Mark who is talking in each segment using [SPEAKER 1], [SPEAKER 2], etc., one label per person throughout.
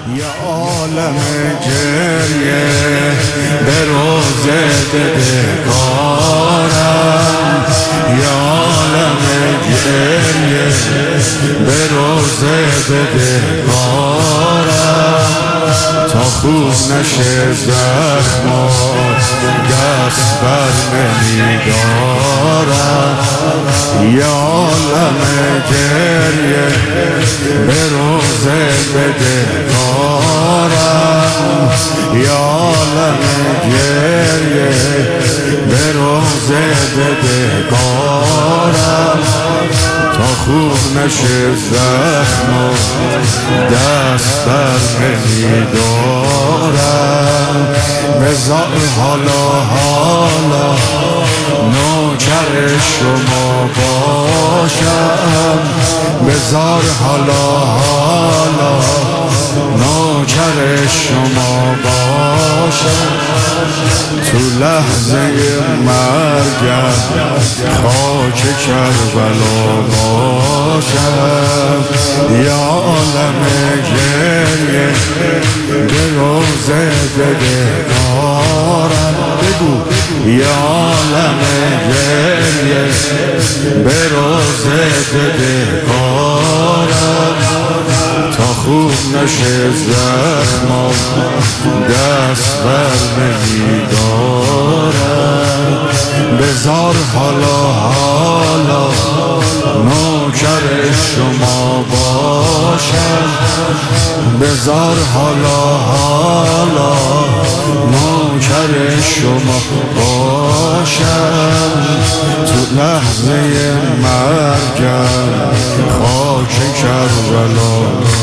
[SPEAKER 1] یا عالم گریه به روزه ددگارم، یا عالم گریه به روزه ددگارم، تا خوب نشه زخمات دست بر نمیدارم. یا عالم گریه به روزه بدهکارم، یا عالم گریه به روزه بدهکارم، تا خوب نشه زخمات دست بر نمیدارم. بذار حالا نوکر شما باشم، بذار حالا نوکر شما باشم، تو لحظه مرگم خاک کربلا باشم. یا عالم گریه به روزه ددگارم، بگو یا عالم گریه به روزه ددگارم، تا خوب نشه زخمام دست بر نمیدارم. بذار حالا نوکر شما باشم، بذار حالا نوکر شما باشم، تو لحظه مرگم خاک کربلا،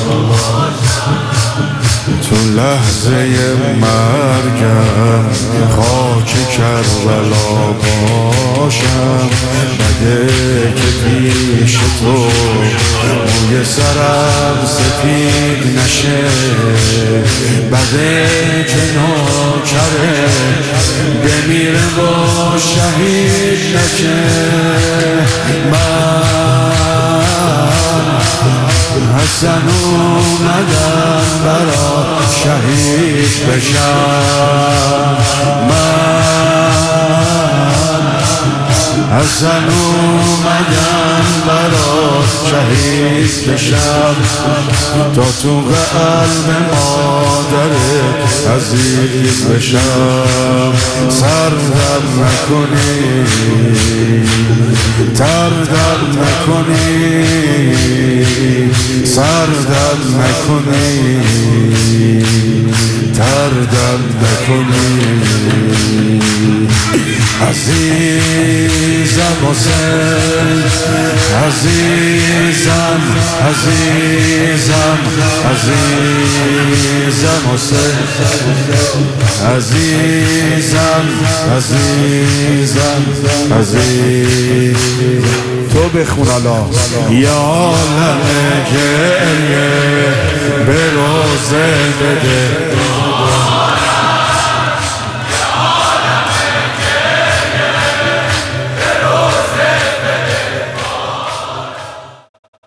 [SPEAKER 1] تو لحظه مرگم خاک کربلا باشم. بده که پیش تو موی سرم سپید نشه، بده که نوکره بمیره و شهید نشه. حسن اومدم برا شهید بشم، حسن اومدم برا شهید بشم، تا تو قلب مادرت عزیز بشم. سردم نکنی، تردم نکنی، سردم نکنی، تردم نکنی. عزیزم حسین، عزیزم عزیزم عزیزم حسین، عزیزم عزیزم عزیز. تو بخون حالا. یا عالم گریه به روزه دده